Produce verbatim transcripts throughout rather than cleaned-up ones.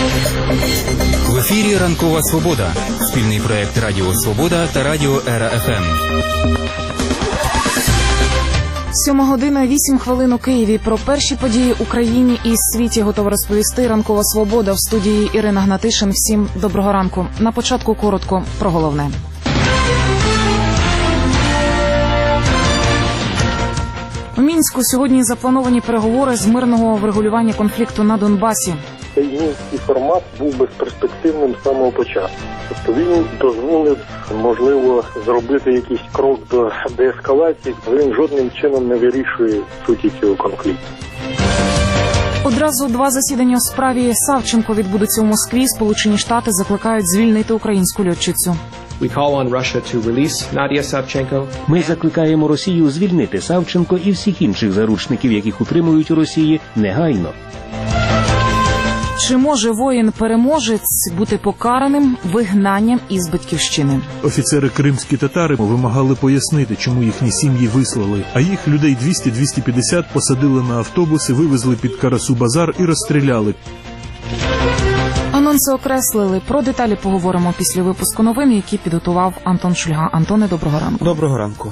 В ефірі «Ранкова Свобода» – спільний проєкт Радіо Свобода та Радіо Ера Еф Ем. Сьома година, вісім хвилин у Києві. Про перші події в Україні і світі готова розповісти «Ранкова Свобода» в студії Ірина Гнатишин. Всім доброго ранку. На початку коротко про головне. У Мінську сьогодні заплановані переговори з мирного врегулювання конфлікту на Донбасі. Цей мінський формат був безперспективним з самого початку. Тобто він дозволив, можливо, зробити якийсь крок до деескалації, але він жодним чином не вирішує суті цього конфлікту. Одразу два засідання у справі Савченко відбудуться у Москві. Сполучені Штати закликають звільнити українську льотчицю. Ми закликаємо Росію звільнити Савченко і всіх інших заручників, яких утримують у Росії, негайно. Чи може воїн-переможець бути покараним вигнанням із батьківщини? Офіцери кримські татари вимагали пояснити, чому їхні сім'ї вислали, а їх людей двісті - двісті п'ятдесят посадили на автобуси, вивезли під Карасу-базар і розстріляли. Анонси окреслили. Про деталі поговоримо після випуску новин, які підготував Антон Шульга. Антоне, доброго ранку. Доброго ранку.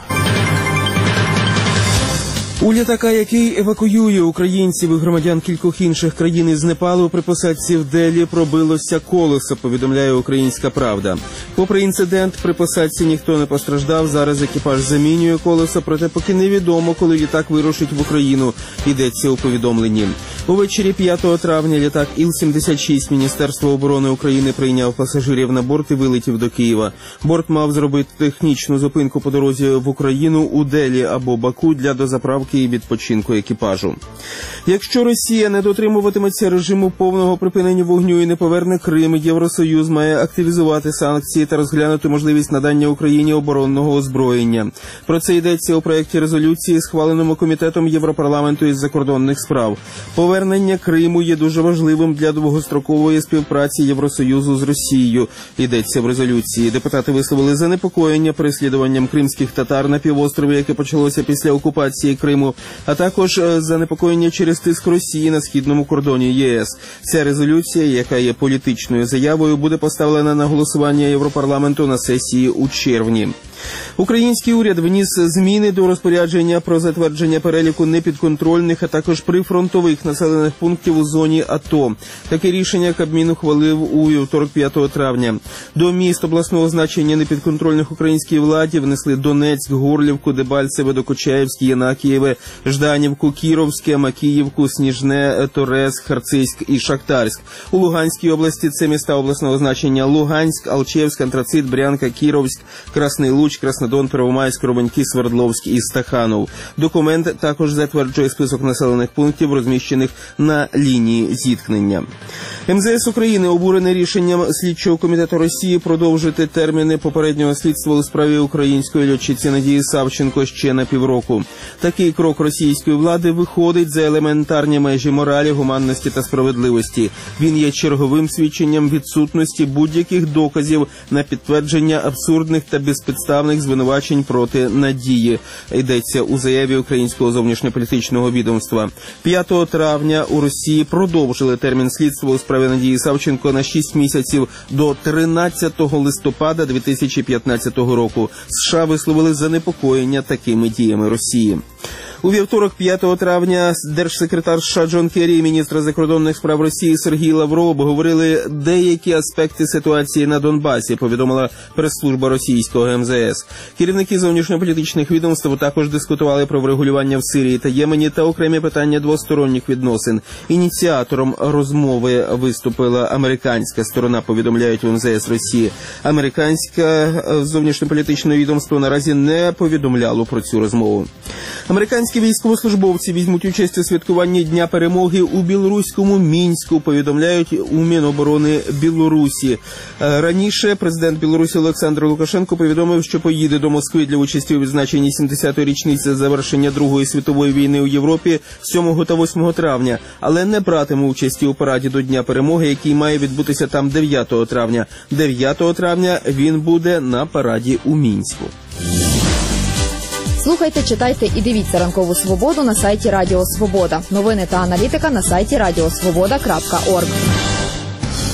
У літака, який евакуює українців і громадян кількох інших країн із Непалу, при посадці в Делі пробилося колесо, повідомляє «Українська правда». Попри інцидент, при посадці ніхто не постраждав. Зараз екіпаж замінює колесо, проте поки невідомо, коли літак вирушить в Україну, йдеться у повідомленні. Увечері п'ятого травня літак Іл сімдесят шість Міністерства оборони України прийняв пасажирів на борт і вилетів до Києва. Борт мав зробити технічну зупинку по дорозі в Україну у Делі або Баку для дозаправки і відпочинку екіпажу. Якщо Росія не дотримуватиметься режиму повного припинення вогню і не поверне Крим, Євросоюз має активізувати санкції та розглянути можливість надання Україні оборонного озброєння. Про це йдеться у проєкті резолюції, схваленому Комітетом Європарламенту із закордонних справ. Повернення Криму є дуже важливим для довгострокової співпраці Євросоюзу з Росією, йдеться в резолюції. Депутати висловили занепокоєння переслідуванням кримських татар на півострові, яке почалося після окупації Криму, а також занепокоєння через тиск Росії на східному кордоні ЄС. Ця резолюція, яка є політичною заявою, буде поставлена на голосування Європарламенту на сесії у червні. Український уряд вніс зміни до розпорядження про затвердження переліку непідконтрольних, а також прифронтових населених пунктів у зоні АТО. Таке рішення Кабмін ухвалив у вівторок п'ятого травня. До міст обласного значення непідконтрольних українській владі внесли Донецьк, Горлівку, Дебальцеве, Докучаєвське, Янакієве, Жданівку, Кіровське, Макіївку, Сніжне, Торез, Харцизьк і Шахтарськ. У Луганській області це міста обласного значення Луганськ, Алчевськ, Антрацит, Брянка, Кіровськ, Красний Луч, Краснодон, Первомайськ, Робаньки, Свердловськ і Стаханов. Документ також затверджує список населених пунктів, розміщених на лінії зіткнення. ем зе ес України обурене рішенням слідчого комітету Росії продовжити терміни попереднього слідства у справі української льотчиці Надії Савченко ще на півроку. Такий крок російської влади виходить за елементарні межі моралі, гуманності та справедливості. Він є черговим свідченням відсутності будь-яких доказів на підтвердження абсурдних та безпідставних звинувачень проти Надії, йдеться у заяві українського зовнішньополітичного відомства. п'ятого травня у Росії продовжили термін слідства у справі Надії Савченко на шість місяців до тринадцятого листопада дві тисячі п'ятнадцятого року. США висловили занепокоєння такими діями Росії. У вівторок п'ятого травня держсекретар США Джон Керрі і міністр закордонних справ Росії Сергій Лавров обговорили деякі аспекти ситуації на Донбасі, повідомила прес-служба російського ем зе ес. Керівники зовнішньополітичних відомств також дискутували про врегулювання в Сирії та Ємені та окремі питання двосторонніх відносин. Ініціатором розмови виступила американська сторона, повідомляють в ем зе ес Росії. Американське зовнішньополітичне відомство наразі не повідомляло про цю розмову. Американські військовослужбовці візьмуть участь у святкуванні Дня перемоги у білоруському Мінську, повідомляють у Міноборони Білорусі. Раніше президент Білорусі Олександр Лукашенко повідомив, що поїде до Москви для участі у відзначенні сімдесятої річниці завершення Другої світової війни у Європі сьомого та восьмого травня, але не братиме участі у параді до Дня перемоги, який має відбутися там дев'ятого травня. дев'ятого травня він буде на параді у Мінську. Слухайте, читайте і дивіться «Ранкову Свободу» на сайті Радіо Свобода. Новини та аналітика на сайті радіо свобода крапка орг.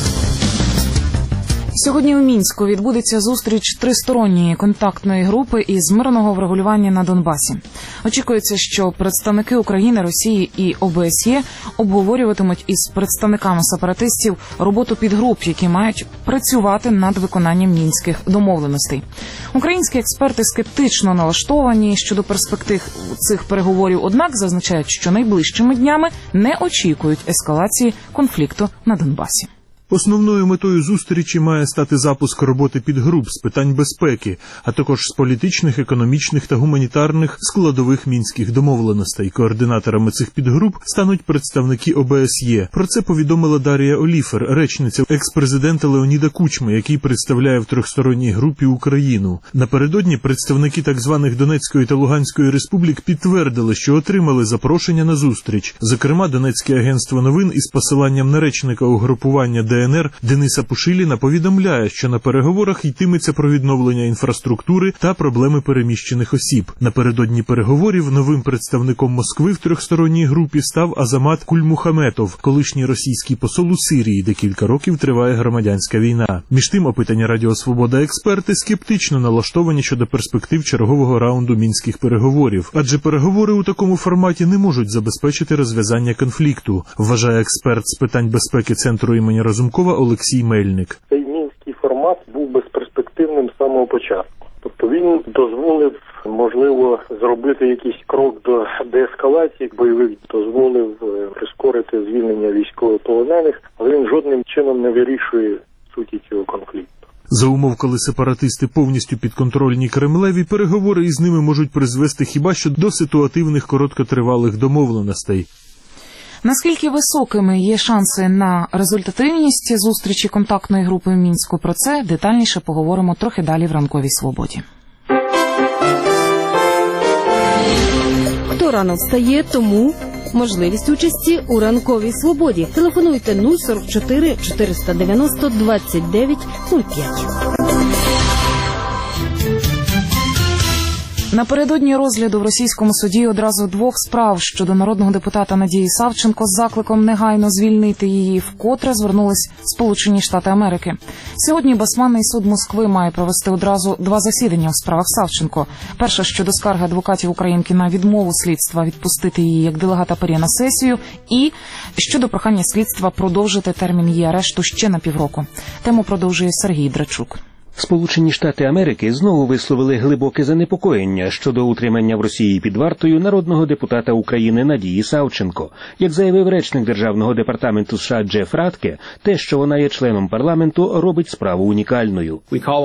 Сьогодні у Мінську відбудеться зустріч тристоронньої контактної групи із мирного врегулювання на Донбасі. Очікується, що представники України, Росії і О Б С Є обговорюватимуть із представниками сепаратистів роботу підгруп, які мають працювати над виконанням мінських домовленостей. Українські експерти скептично налаштовані щодо перспектив цих переговорів, однак зазначають, що найближчими днями не очікують ескалації конфлікту на Донбасі. Основною метою зустрічі має стати запуск роботи підгруп з питань безпеки, а також з політичних, економічних та гуманітарних складових мінських домовленостей. Координаторами цих підгруп стануть представники О Б С Є. Про це повідомила Дар'я Оліфер, речниця екс-президента Леоніда Кучми, який представляє в трьохсторонній групі Україну. Напередодні представники так званих Донецької та Луганської республік підтвердили, що отримали запрошення на зустріч. Зокрема, Донецьке агентство новин із посиланням на речника угрупування Д Н Р Дениса Пушиліна повідомляє, що на переговорах йтиметься про відновлення інфраструктури та проблеми переміщених осіб. Напередодні переговорів новим представником Москви в трьохсторонній групі став Азамат Кульмухаметов, колишній російський посол у Сирії, де кілька років триває громадянська війна. Між тим, опитані Радіо Свобода експерти скептично налаштовані щодо перспектив чергового раунду мінських переговорів, адже переговори у такому форматі не можуть забезпечити розв'язання конфлікту, вважає експерт з питань безпеки Центру імені Разумкова Олексій Мельник. Цей мінський формат був безперспективним з самого початку. Тобто він дозволив, можливо, зробити якийсь крок до деескалації бойових, дозволив прискорити звільнення військовополонених, але він жодним чином не вирішує суті цього конфлікту. За умов, коли сепаратисти повністю підконтрольні Кремлеві, переговори із ними можуть призвести хіба що до ситуативних короткотривалих домовленостей. Наскільки високими є шанси на результативність зустрічі контактної групи в Мінську? Про це детальніше поговоримо трохи далі в ранковій свободі. Хто рано встає, тому можливість участі у ранковій свободі. Телефонуйте нуль сорок чотири чотириста дев'яносто двадцять дев'ять нуль п'ять. Напередодні розгляду в російському суді одразу двох справ щодо народного депутата Надії Савченко з закликом негайно звільнити її, вкотре звернулись Сполучені Штати Америки. Сьогодні Басманний суд Москви має провести одразу два засідання у справах Савченко. Перше щодо скарги адвокатів українки на відмову слідства відпустити її як делегата ПАРЄ на сесію, і щодо прохання слідства продовжити термін її арешту ще на півроку. Тему продовжує Сергій Драчук. Сполучені Штати Америки знову висловили глибоке занепокоєння щодо утримання в Росії під вартою народного депутата України Надії Савченко. Як заявив речник Державного департаменту США Джеф Ратке, те, що вона є членом парламенту, робить справу унікальною.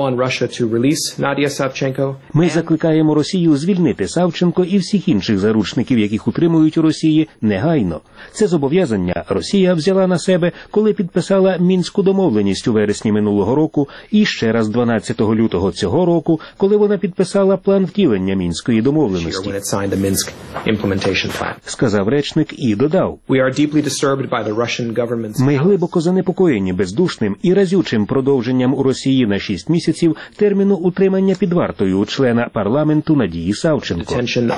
Ми закликаємо Росію звільнити Савченко і всіх інших заручників, яких утримують у Росії, негайно. Це зобов'язання Росія взяла на себе, коли підписала Мінську домовленість у вересні минулого року і ще раз дванадцятого лютого цього року, коли вона підписала план втілення Мінської домовленості. Сказав речник і додав: ми глибоко занепокоєні бездушним і разючим продовженням у Росії на шість місяців терміну утримання під вартою у члена парламенту Надії Савченко.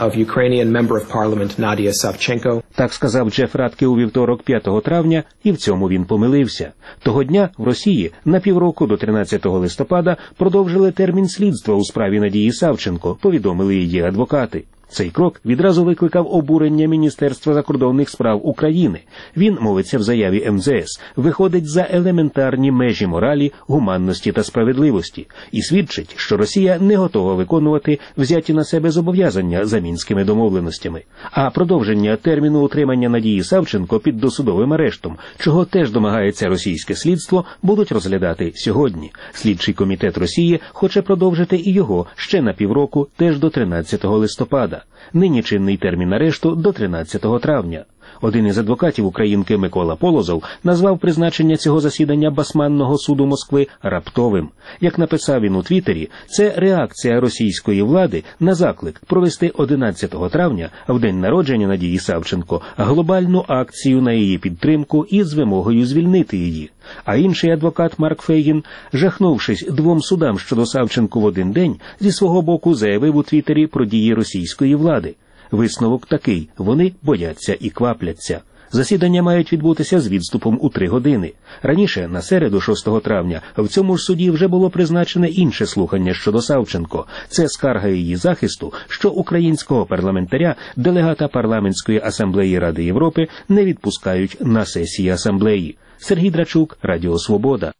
Так сказав Джеф Ратке у вівторок п'ятого травня, і в цьому він помилився. Того дня в Росії на півроку до тринадцятого листопада продовжили термін слідства у справі Надії Савченко, повідомили її адвокати. Цей крок відразу викликав обурення Міністерства закордонних справ України. Він, мовиться в заяві Ем Зе Ес, виходить за елементарні межі моралі, гуманності та справедливості і свідчить, що Росія не готова виконувати взяті на себе зобов'язання за мінськими домовленостями. А продовження терміну утримання Надії Савченко під досудовим арештом, чого теж домагається російське слідство, будуть розглядати сьогодні. Слідчий комітет Росії хоче продовжити і його ще на півроку, теж до тринадцятого листопада. Нині чинний термін арешту до тринадцятого травня. Один із адвокатів українки Микола Полозов назвав призначення цього засідання Басманного суду Москви раптовим. Як написав він у Твіттері, це реакція російської влади на заклик провести одинадцятого травня, в день народження Надії Савченко, глобальну акцію на її підтримку із вимогою звільнити її. А інший адвокат Марк Фейгін, жахнувшись двом судам щодо Савченко в один день, зі свого боку заявив у Твіттері про дії російської влади. Висновок такий: вони бояться і квапляться. Засідання мають відбутися з відступом у три години. Раніше, на середу, шостого травня, в цьому ж суді вже було призначене інше слухання щодо Савченко. Це скарга її захисту, що українського парламентаря, делегата парламентської асамблеї Ради Європи, не відпускають на сесії асамблеї. Сергій Драчук, Радіо Свобода.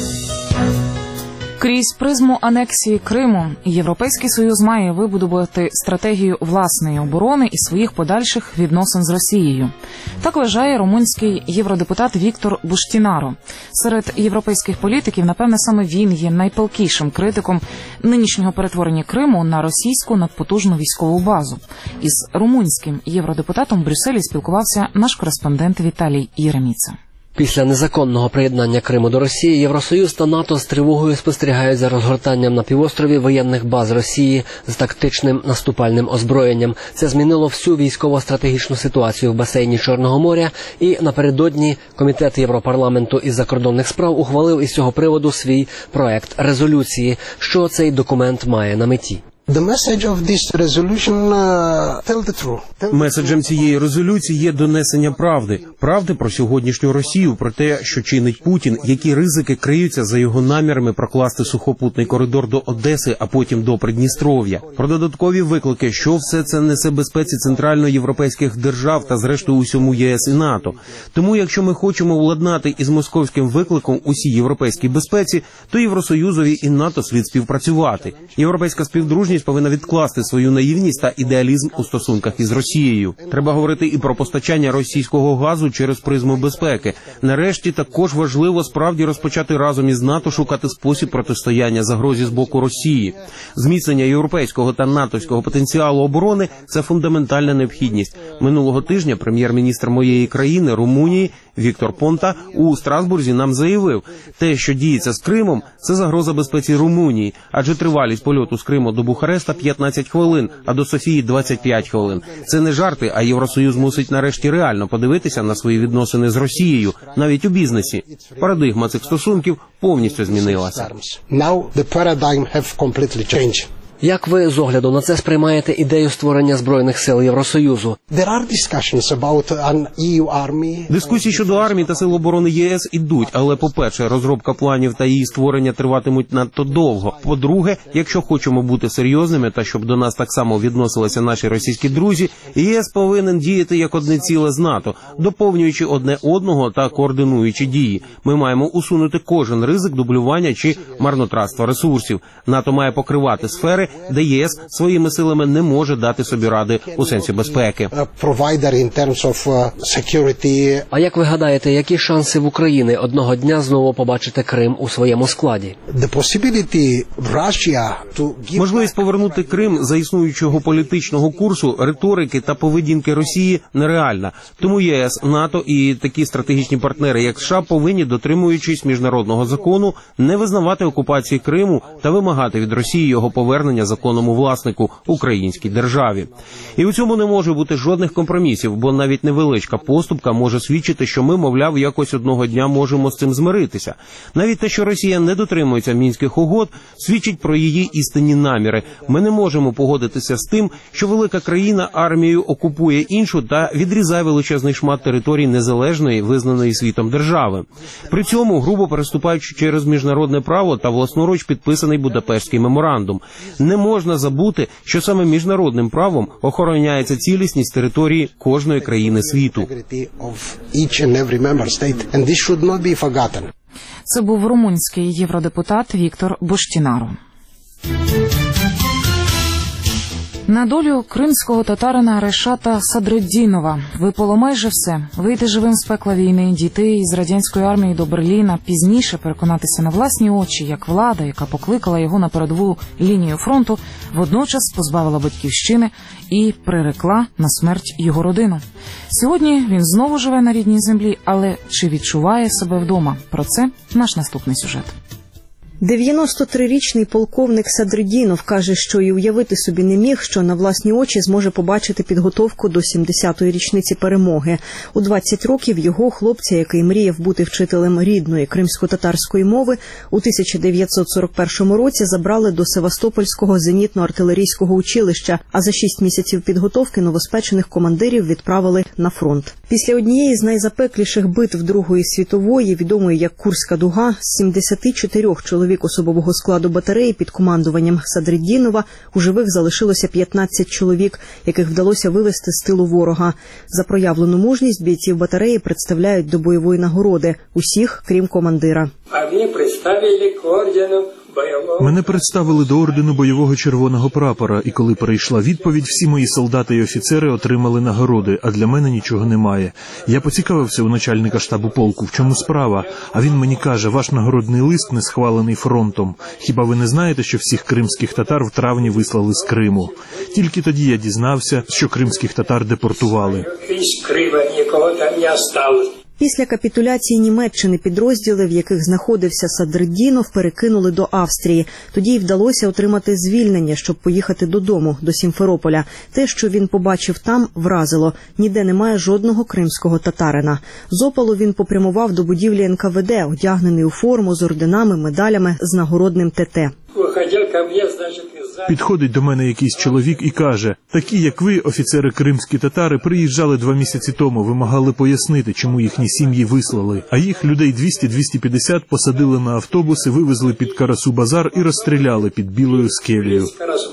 Крізь призму анексії Криму Європейський Союз має вибудувати стратегію власної оборони і своїх подальших відносин з Росією. Так вважає румунський євродепутат Віктор Буштінаро. Серед європейських політиків, напевне, саме він є найпалкішим критиком нинішнього перетворення Криму на російську надпотужну військову базу. Із румунським євродепутатом в Брюсселі спілкувався наш кореспондент Віталій Єреміца. Після незаконного приєднання Криму до Росії Євросоюз та НАТО з тривогою спостерігають за розгортанням на півострові воєнних баз Росії з тактичним наступальним озброєнням. Це змінило всю військово-стратегічну ситуацію в басейні Чорного моря, і напередодні Комітет Європарламенту із закордонних справ ухвалив із цього приводу свій проект резолюції. Що цей документ має на меті? Меседжем цієї резолюції є донесення правди. Правди про сьогоднішню Росію, про те, що чинить Путін, які ризики криються за його намірами прокласти сухопутний коридор до Одеси, а потім до Придністров'я. Про додаткові виклики, що все це несе безпеці центральноєвропейських держав та зрештою усьому ЄС і НАТО. Тому, якщо ми хочемо владнати із московським викликом усій європейській безпеці, то Євросоюзові і НАТО слід співпрацювати. Європейська співдружність повинна відкласти свою наївність та ідеалізм у стосунках із Росією. Треба говорити і про постачання російського газу через призму безпеки. Нарешті також важливо справді розпочати разом із НАТО шукати спосіб протистояння загрозі з боку Росії. Зміцнення європейського та натовського потенціалу оборони – це фундаментальна необхідність. Минулого тижня прем'єр-міністр моєї країни, Румунії, Віктор Понта, у Страсбурзі нам заявив, те, що діється з Кримом, це загроза безпеці Румунії, адже тривалість польоту з Криму до Бухареста п'ятнадцять хвилин, а до Софії двадцять п'ять хвилин. Це не жарти, а Євросоюз мусить нарешті реально подивитися на свої відносини з Росією, навіть у бізнесі. Парадигма цих стосунків повністю змінилася. Як ви з огляду на це сприймаєте ідею створення Збройних сил Євросоюзу? Дискусії щодо армії та сил оборони ЄС ідуть, але, по-перше, розробка планів та її створення триватимуть надто довго. По-друге, якщо хочемо бути серйозними та щоб до нас так само відносилися наші російські друзі, ЄС повинен діяти як одне ціле з НАТО, доповнюючи одне одного та координуючи дії. Ми маємо усунути кожен ризик дублювання чи марнотратства ресурсів. НАТО має покривати сфери, де ЄС своїми силами не може дати собі ради у сенсі безпеки. А як ви гадаєте, які шанси в Україні одного дня знову побачити Крим у своєму складі? Можливість повернути Крим за існуючого політичного курсу, риторики та поведінки Росії нереальна. Тому ЄС, НАТО і такі стратегічні партнери, як США, повинні, дотримуючись міжнародного закону, не визнавати окупації Криму та вимагати від Росії його повернення законному власнику – українській державі. І у цьому не може бути жодних компромісів, бо навіть невеличка поступка може свідчити, що ми, мовляв, якось одного дня можемо з цим змиритися. Навіть те, що Росія не дотримується Мінських угод, свідчить про її істинні наміри. Ми не можемо погодитися з тим, що велика країна армією окупує іншу та відрізає величезний шмат територій незалежної, визнаної світом держави. При цьому, грубо переступаючи через міжнародне право та власноруч підписаний Будапештський меморандум. Не можна забути, що саме міжнародним правом охороняється цілісність території кожної країни світу. Це був румунський євродепутат Віктор Буштінаро. На долю кримського татарина Решата Садреддінова випало майже все. Вийти живим з пекла війни, дійти із радянської армії до Берліна, пізніше переконатися на власні очі, як влада, яка покликала його на передову лінію фронту, водночас позбавила батьківщини і прирекла на смерть його родину. Сьогодні він знову живе на рідній землі, але чи відчуває себе вдома? Про це наш наступний сюжет. дев'яносто трирічний полковник Садриддінов каже, що і уявити собі не міг, що на власні очі зможе побачити підготовку до сімдесятої річниці перемоги. У двадцять років його, хлопця, який мріяв бути вчителем рідної кримсько-татарської мови, у тисяча дев'ятсот сорок першому році забрали до Севастопольського зенітно-артилерійського училища, а за шість місяців підготовки новоспечених командирів відправили на фронт. Після однієї з найзапекліших битв Другої світової, відомої як Курська дуга, з сімдесят чотири чоловік особового складу батареї під командуванням Садриддінова у живих залишилося п'ятнадцять чоловік, яких вдалося вивести з тилу ворога. За проявлену мужність бійців батареї представляють до бойової нагороди – усіх, крім командира. Мене представили до ордену бойового червоного прапора, і коли перейшла відповідь, всі мої солдати і офіцери отримали нагороди, а для мене нічого немає. Я поцікавився у начальника штабу полку, в чому справа, а він мені каже, ваш нагородний лист не схвалений фронтом. Хіба ви не знаєте, що всіх кримських татар в травні вислали з Криму? Тільки тоді я дізнався, що кримських татар депортували. Після капітуляції Німеччини підрозділи, в яких знаходився Садриддінов, перекинули до Австрії. Тоді й вдалося отримати звільнення, щоб поїхати додому, до Сімферополя. Те, що він побачив там, вразило. Ніде немає жодного кримського татарина. З Опалу він попрямував до будівлі ен ка ве де, одягнений у форму з орденами, медалями, з нагородним те те. Підходить до мене якийсь чоловік і каже, такі, як ви, офіцери кримські татари, приїжджали два місяці тому, вимагали пояснити, чому їхні сім'ї вислали. А їх, людей двісті - двісті п'ятдесят, посадили на автобуси, вивезли під Карасу-Базар і розстріляли під Білою скелею.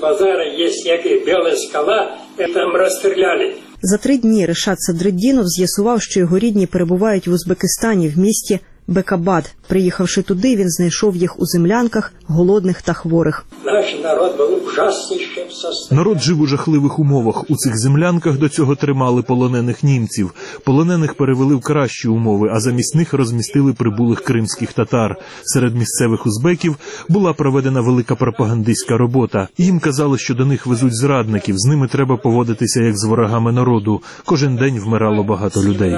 За три дні Решат Садриддінов з'ясував, що його рідні перебувають в Узбекистані, в місті Бекабад. Приїхавши туди, він знайшов їх у землянках, голодних та хворих. Народ жив у жахливих умовах. У цих землянках до цього тримали полонених німців. Полонених перевели в кращі умови, а замість них розмістили прибулих кримських татар. Серед місцевих узбеків була проведена велика пропагандистська робота. Їм казали, що до них везуть зрадників, з ними треба поводитися як з ворогами народу. Кожен день вмирало багато людей.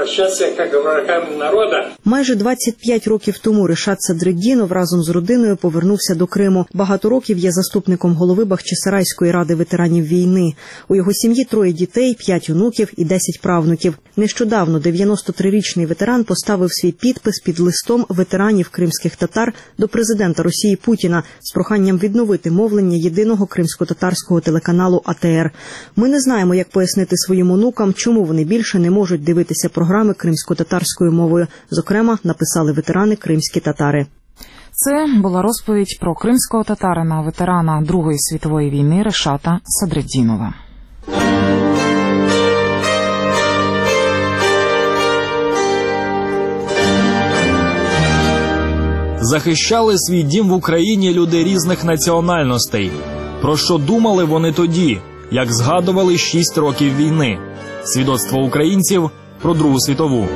Майже двадцять п'ять років тому Решат Садриддінов разом з родиною повернувся до Криму. Багато років є заступником голови Бахчисарайської ради ветеранів війни. У його сім'ї троє дітей, п'ять онуків і десять правнуків. Нещодавно дев'яносто трирічний ветеран поставив свій підпис під листом ветеранів кримських татар до президента Росії Путіна з проханням відновити мовлення єдиного кримсько-татарського телеканалу а те ер. Ми не знаємо, як пояснити своїм онукам, чому вони більше не можуть дивитися програми кримсько-татарською мовою. Зокрема, написали ветерани кримські татари. Це була розповідь про кримського татарина, ветерана Другої світової війни Решата Садриддінова. Захищали свій дім в Україні люди різних національностей. Про що думали вони тоді, як згадували шість років війни? Свідоцтво українців про Другу світову.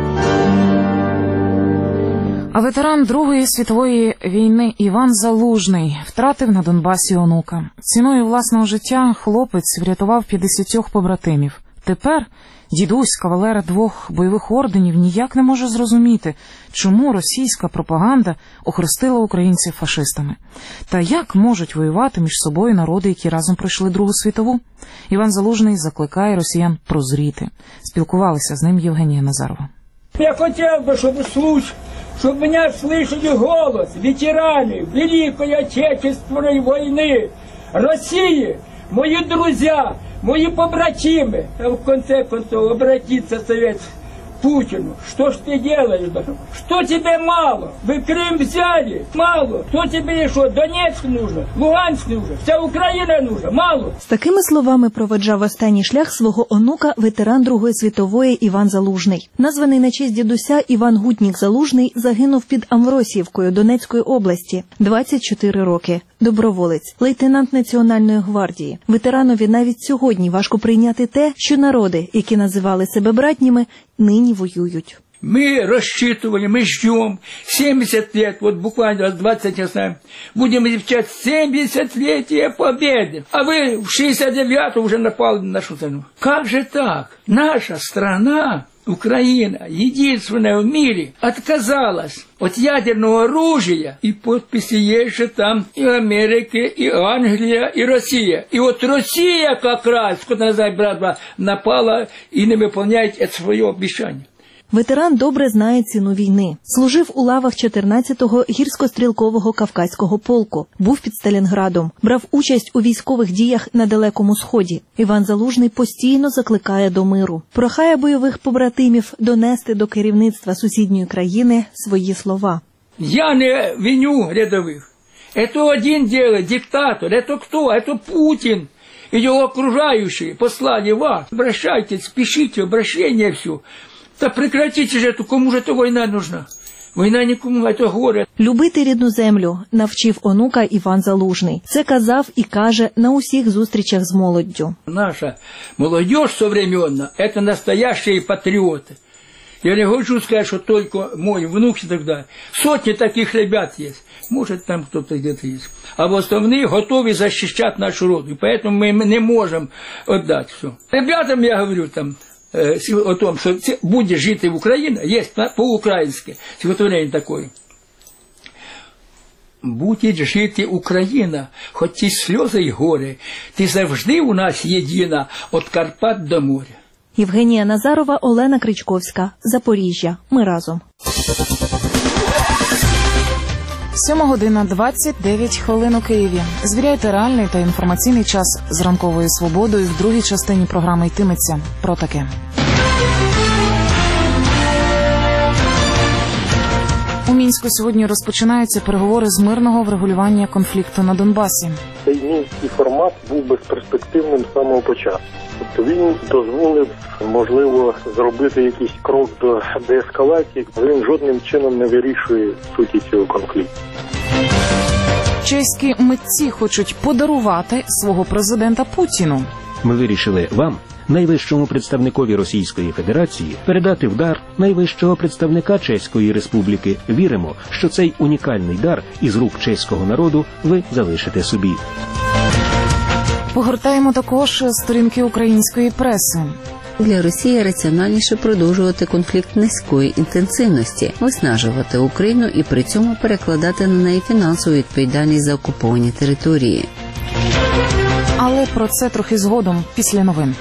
А ветеран Другої світової війни Іван Залужний втратив на Донбасі онука. Ціною власного життя хлопець врятував п'ятдесят побратимів. Тепер дідусь, кавалер двох бойових орденів, ніяк не може зрозуміти, чому російська пропаганда охрестила українців фашистами. Та як можуть воювати між собою народи, які разом пройшли Другу світову? Іван Залужний закликає росіян прозріти. Спілкувалися з ним Євгенія Назарова. Я хотел бы, чтобы случай, чтобы меня слышали голос ветеранов Великой Отечественной войны, России, мои друзья, мои побратимы. А в конце концов обратиться совет Путину. Что ж ты делаешь? Что тебе мало? Вы Крым взяли? Мало. Что тебе еще? Донецк нужно? Луганськ нужно? Вся Україна нужна? Мало. З такими словами проведжав останній шлях свого онука ветеран Другої світової Іван Залужний. Названий на честь дідуся Іван Гутнік Залужний загинув під Амвросіївкою Донецької області. двадцять чотири роки. Доброволець, лейтенант Національної гвардії. Ветеранові навіть сьогодні важко прийняти те, що народи, які називали себе братніми, нині воюють. Мы рассчитывали, мы ждем семьдесят лет, вот буквально двадцать, я знаю, будем изучать семидесятилетие Победы. А вы в шестьдесят девятом уже напали на нашу страну. Как же так? Наша страна Украина, единственная в мире, отказалась от ядерного оружия, и подписи есть же там и Америка, и Англия, и Россия. И вот Россия как раз, когда назад брат, напала и не выполняет это свое обещание. Ветеран добре знає ціну війни. Служив у лавах чотирнадцятого гірсько-стрілкового Кавказького полку. Був під Сталінградом. Брав участь у військових діях на Далекому Сході. Іван Залужний постійно закликає до миру. Прохає бойових побратимів донести до керівництва сусідньої країни свої слова. Я не виню рядових. Это один делает, диктатор. Это кто? Это Путин. И его окружающие послали вас. Обращайтесь, пишите обращение все. Та прекратите же эту, кому же эта война нужна? Війна нікому, а то горе. Любити рідну землю навчив онука Іван Залужний. Це казав і каже на усіх зустрічах з молоддю. Наша молодежь современная – это настоящие патриоты. Я не хочу сказать, что только мой внук и так далее. Сотни таких ребят есть. Может, там кто-то где-то есть. А в основные готовы защищать нашу родину. Поэтому мы не можем отдать все. Ребятам я говорю там, о том, что будет жить в Украине, есть по-украински стихотворение такое. Будет жити Україна, хоч ті сльози й гори, ти завжди у нас єдина, від Карпат до моря. Євгенія Назарова, Олена Кричковська, Запоріжжя. Ми разом. Сьома година двадцять дев'ять хвилин у Києві. Звіряйте реальний та інформаційний час з ранковою свободою. В другій частині програми йтиметься про таке. У Мінську сьогодні розпочинаються переговори з мирного врегулювання конфлікту на Донбасі. Цей мінський формат був безперспективним з самого початку. Тобто він дозволив, можливо, зробити якийсь крок до деескалації, але він жодним чином не вирішує суті цього конфлікту. Чеські митці хочуть подарувати свого президента Путіну. Ми вирішили вам, найвищому представникові Російської Федерації, передати в дар найвищого представника Чеської Республіки. Віримо, що цей унікальний дар із рук чеського народу ви залишите собі. Погортаємо також сторінки української преси. Для Росії раціональніше продовжувати конфлікт низької інтенсивності, виснажувати Україну і при цьому перекладати на неї фінансову відповідальність за окуповані території. Але про це трохи згодом, після новин.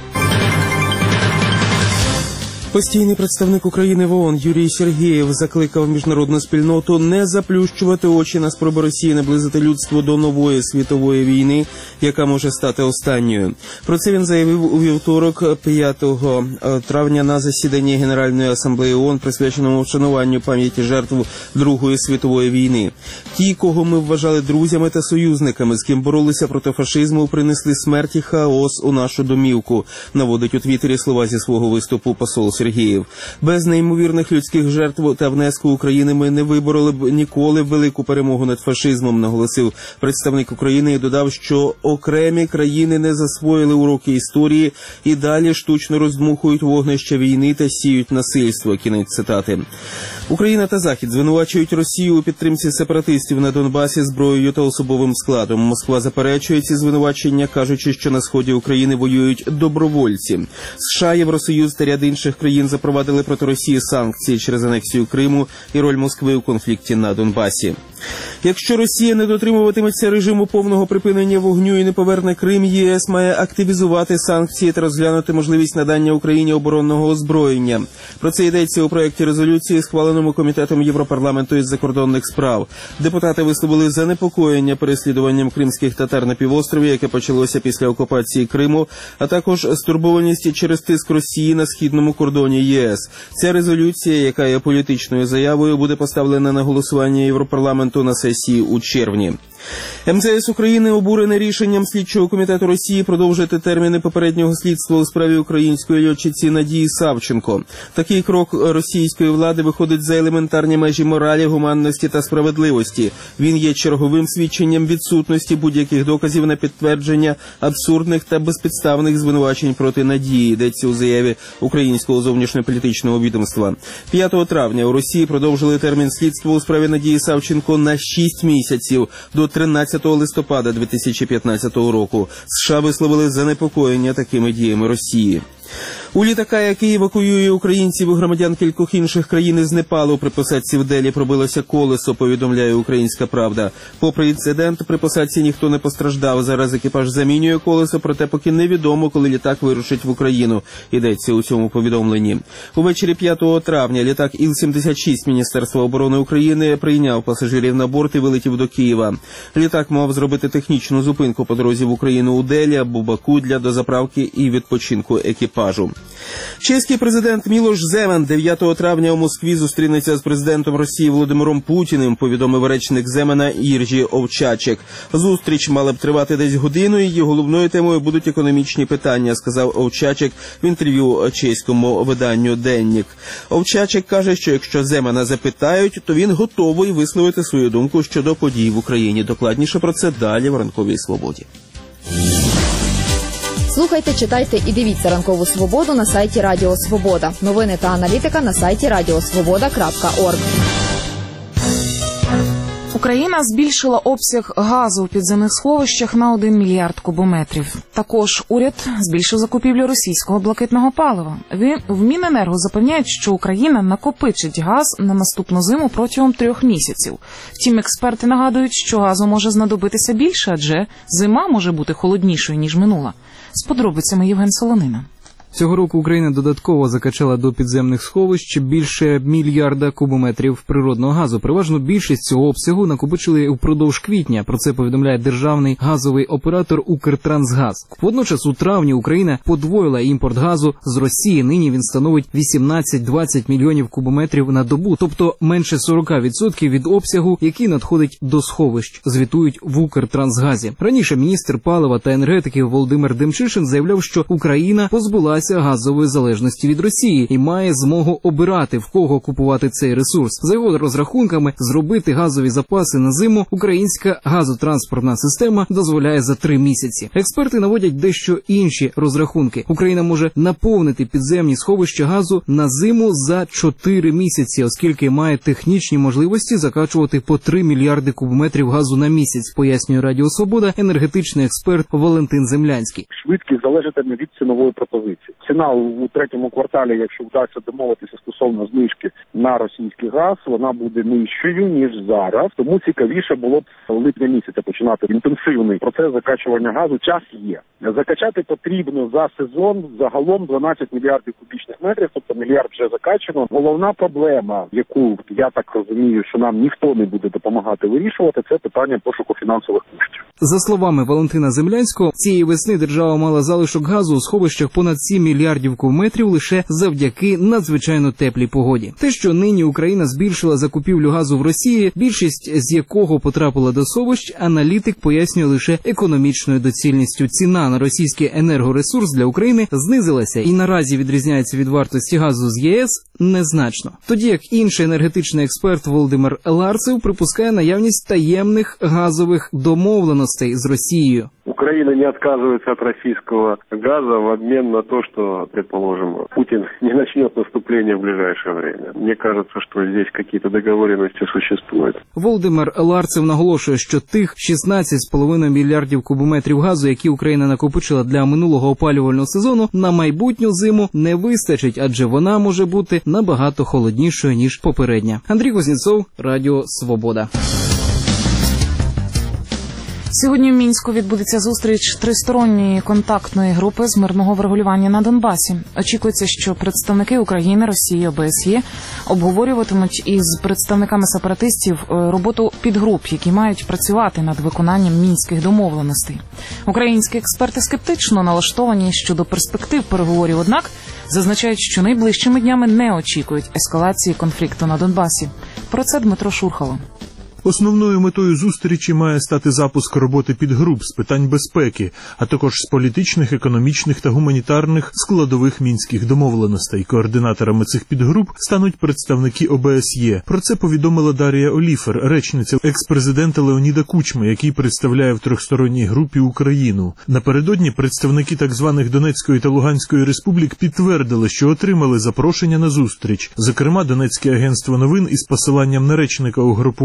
Постійний представник України в ООН Юрій Сергєєв закликав міжнародну спільноту не заплющувати очі на спроби Росії наблизити людство до нової світової війни, яка може стати останньою. Про це він заявив у вівторок, п'ятого травня, на засіданні Генеральної асамблеї ООН, присвяченому вшануванню пам'яті жертв Другої світової війни. Ті, кого ми вважали друзями та союзниками, з ким боролися проти фашизму, принесли смерть і хаос у нашу домівку, наводить у Твіттері слова зі свого виступу посол Сергєєв. Без неймовірних людських жертв та внеску України ми не вибороли б ніколи велику перемогу над фашизмом, наголосив представник України і додав, що окремі країни не засвоїли уроки історії і далі штучно роздмухують вогнища війни та сіють насильство. Кінець цитати. Україна та Захід звинувачують Росію у підтримці сепаратистів на Донбасі зброєю та особовим складом. Москва заперечує ці звинувачення, кажучи, що на сході України воюють добровольці. США, Євросоюз та ряд інших країн запровадили проти Росії санкції через анексію Криму і роль Москви у конфлікті на Донбасі. Якщо Росія не дотримуватиметься режиму повного припинення вогню і не поверне Крим, ЄС має активізувати санкції та розглянути можливість надання Україні оборонного озброєння. Про це йдеться у проєкті резолюції, схваленому Комітетом Європарламенту із закордонних справ. Депутати висловили занепокоєння переслідуванням кримських татар на півострові, яке почалося після окупації Криму, а також стурбованість через тиск Росії на східному кордоні ЄС. Ця резолюція, яка є політичною заявою, буде поставлена на голосування Європарламенту на сесії у червні. ем це ес України обурене рішенням слідчого комітету Росії продовжити терміни попереднього слідства у справі української льотчиці Надії Савченко. Такий крок російської влади виходить за елементарні межі моралі, гуманності та справедливості. Він є черговим свідченням відсутності будь-яких доказів на підтвердження абсурдних та безпідставних звинувачень проти Надії, йдеться у заяві українського зовнішньополітичного відомства. п'ятого травня у Росії продовжили термін слідства у справі Надії Савченко на шість місяців до тринадцятого листопада дві тисячі п'ятнадцятого року. США висловили занепокоєння такими діями Росії. У літака, який евакуює українців і громадян кількох інших країн із Непалу, при посадці в Делі пробилося колесо, повідомляє «Українська правда». Попри інцидент, при посадці ніхто не постраждав. Зараз екіпаж замінює колесо, проте поки невідомо, коли літак вирушить в Україну. Йдеться у цьому повідомленні. Увечері п'ятого травня літак Іл сімдесят шість Міністерства оборони України прийняв пасажирів на борт і вилетів до Києва. Літак мав зробити технічну зупинку по дорозі в Україну у Делі або Баку для дозаправки і відпочинку екіпажу. Чеський президент Мілош Земан дев'ятого травня у Москві зустрінеться з президентом Росії Володимиром Путіним, повідомив речник Земана Іржі Овчачек. Зустріч мала б тривати десь годину, і її головною темою будуть економічні питання, сказав Овчачек в інтерв'ю чеському виданню «Деннік». Овчачек каже, що якщо Земана запитають, то він готовий висловити свою думку щодо подій в Україні. Докладніше про це далі в «Ранковій свободі». Слухайте, читайте і дивіться «Ранкову свободу» на сайті Радіо Свобода. Новини та аналітика на сайті радіосвобода крапка орг. Україна збільшила обсяг газу в підземних сховищах на один мільярд кубометрів. Також уряд збільшив закупівлю російського блакитного палива. В Міненерго запевняють, що Україна накопичить газ на наступну зиму протягом трьох місяців. Втім, експерти нагадують, що газу може знадобитися більше, адже зима може бути холоднішою, ніж минула. З подробицями Євген Солонина. Цього року Україна додатково закачала до підземних сховищ більше мільярда кубометрів природного газу. Переважно більшість цього обсягу накопичили впродовж квітня. Про це повідомляє державний газовий оператор «Укртрансгаз». Водночас у травні Україна подвоїла імпорт газу з Росії. Нині він становить вісімнадцять-двадцять мільйонів кубометрів на добу, тобто менше сорок відсотків від обсягу, який надходить до сховищ, звітують в «Укртрансгазі». Раніше міністр палива та енергетики Володимир Демчишин заявляв, що Україна позбулася газової залежності від Росії і має змогу обирати, в кого купувати цей ресурс. За його розрахунками, зробити газові запаси на зиму українська газотранспортна система дозволяє за три місяці. Експерти наводять дещо інші розрахунки. Україна може наповнити підземні сховища газу на зиму за чотири місяці, оскільки має технічні можливості закачувати по три мільярди кубометрів газу на місяць, пояснює Радіо Свобода енергетичний експерт Валентин Землянський. Швидкість залежатиме від цінової пропозиції. Ціна у третьому кварталі, якщо вдасться домовитися стосовно знижки на російський газ, вона буде нижчою, ніж зараз. Тому цікавіше було б в липні місяця починати інтенсивний процес закачування газу. Час є. Закачати потрібно за сезон загалом дванадцять мільярдів кубічних метрів, тобто мільярд вже закачано. Головна проблема, яку, я так розумію, що нам ніхто не буде допомагати вирішувати, це питання пошуку фінансових коштів. За словами Валентина Землянського, цієї весни держава мала залишок газу у сховищах понад сім мільярдів кубометрів лише завдяки надзвичайно теплій погоді. Те, що нині Україна збільшила закупівлю газу в Росії, більшість з якого потрапила до сховищ, аналітик пояснює лише економічною доцільністю. Ціна на російський енергоресурс для України знизилася і наразі відрізняється від вартості газу з ЄС незначно. Тоді як інший енергетичний експерт Володимир Ларцев припускає наявність таємних газових домовленостей з Росією. Украина не отказывается от российского газа в обмен на то, что, предположим, Путин не начнет наступление в ближайшее время. Мне кажется, что здесь какие-то договоренности существуют. Володимир Ларцев наголошує, що тих шістнадцять з половиною мільярдів кубометрів газу, які Україна накопичила для минулого опалювального сезону, на майбутню зиму не вистачить, адже вона може бути набагато холоднішою, ніж попередня. Андрій Кузнєцов, Радіо Свобода. Сьогодні в Мінську відбудеться зустріч тристоронньої контактної групи з мирного врегулювання на Донбасі. Очікується, що представники України, Росії, ОБСЄ обговорюватимуть із представниками сепаратистів роботу підгруп, які мають працювати над виконанням мінських домовленостей. Українські експерти скептично налаштовані щодо перспектив переговорів, однак зазначають, що найближчими днями не очікують ескалації конфлікту на Донбасі. Про це Дмитро Шурхало. Основною метою зустрічі має стати запуск роботи підгруп з питань безпеки, а також з політичних, економічних та гуманітарних складових мінських домовленостей. Координаторами цих підгруп стануть представники ОБСЄ. Про це повідомила Дар'я Оліфер, речниця екс-президента Леоніда Кучми, який представляє в трьохсторонній групі Україну. Напередодні представники так званих Донецької та Луганської республік підтвердили, що отримали запрошення на зустріч. Зокрема, Донецьке агентство новин із посиланням на речника угрупування Д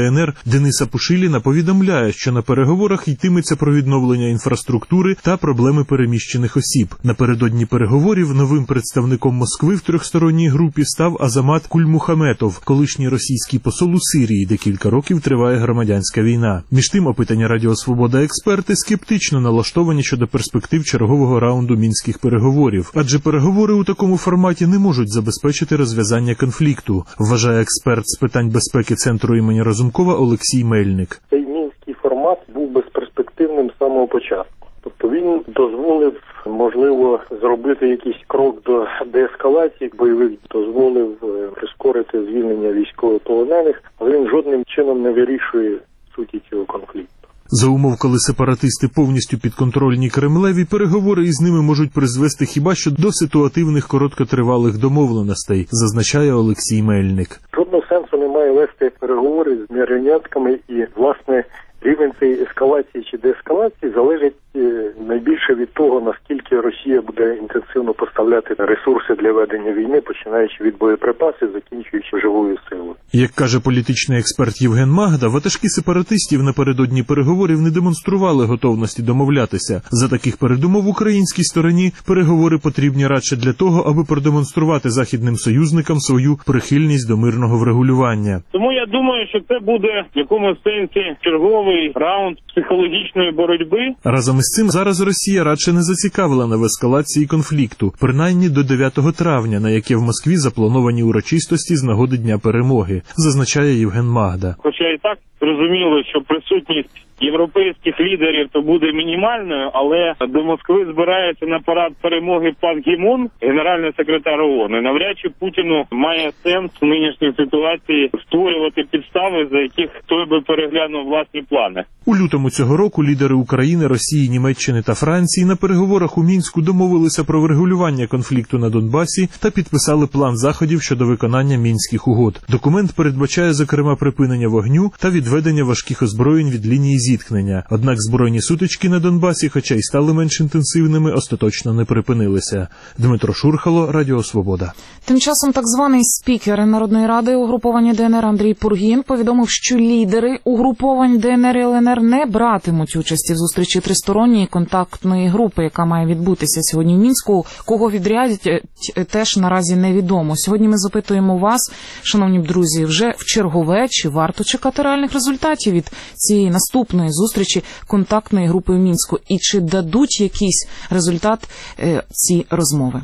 ДНР Дениса Пушиліна повідомляє, що на переговорах йтиметься про відновлення інфраструктури та проблеми переміщених осіб. Напередодні переговорів новим представником Москви в трьохсторонній групі став Азамат Кульмухаметов, колишній російський посол у Сирії, де кілька років триває громадянська війна. Між тим, опитані Радіо Свобода експерти скептично налаштовані щодо перспектив чергового раунду мінських переговорів, адже переговори у такому форматі не можуть забезпечити розв'язання конфлікту, вважає експерт з питань безпеки Центру імені Разумкова Олексій Мельник. Цей мінський формат був безперспективним з самого початку. Тобто він дозволив, можливо, зробити якийсь крок до деескалації бойових, дозволив прискорити звільнення військовополонених, але він жодним чином не вирішує суті цього конфлікту. За умов, коли сепаратисти повністю підконтрольні Кремлеві, переговори із ними можуть призвести хіба що до ситуативних короткотривалих домовленостей, зазначає Олексій Мельник. Жодного сенсу немає вести переговори з маріонятками і, власне, рівень цієї ескалації чи деескалації залежить найбільше від того, наскільки Росія буде інтенсивно поставляти ресурси для ведення війни, починаючи від боєприпасів, закінчуючи живою силою. Як каже політичний експерт Євген Магда, ватажки сепаратистів напередодні переговорів не демонстрували готовності домовлятися. За таких передумов українській стороні переговори потрібні радше для того, аби продемонструвати західним союзникам свою прихильність до мирного врегулювання. Тому я думаю, що це буде в якомусь сенсі черговий раунд психологічної боротьби. Разом із цим зараз Росія радше не зацікавлена в ескалації конфлікту, принаймні до дев'ятого травня, на яке в Москві заплановані урочистості з нагоди Дня Перемоги, зазначає Євген Магда. Хоча і так зрозуміло, що присутність європейських лідерів то буде мінімальною, але до Москви збирається на парад перемоги пан Гі Мун, генеральний секретар ООН. І навряд чи Путіну має сенс в нинішній ситуації створювати підстави, за яких той би переглянув власні плани. У лютому цього року лідери України, Росії, Німеччини та Франції на переговорах у Мінську домовилися про врегулювання конфлікту на Донбасі та підписали план заходів щодо виконання Мінських угод. Документ передбачає, зокрема, припинення вогню та відведення важких озброєнь від лінії зіткнення. Однак збройні сутички на Донбасі, хоча й стали менш інтенсивними, остаточно не припинилися. Дмитро Шурхало, Радіо Свобода. Тим часом так званий спікер Народної ради угруповання ДНР Андрій Пургін повідомив, що лідери угруповань ДНР і ЛНР не братимуть участі в зустрічі тристоронньої контактної групи, яка має відбутися сьогодні в Мінську. Кого відрядять, теж наразі невідомо. Сьогодні ми запитуємо вас, шановні друзі, вже в чергове, чи варто чекати реальних результатів від цієї наступної зустрічі контактної групи в Мінську, і чи дадуть якийсь результат е, ці розмови.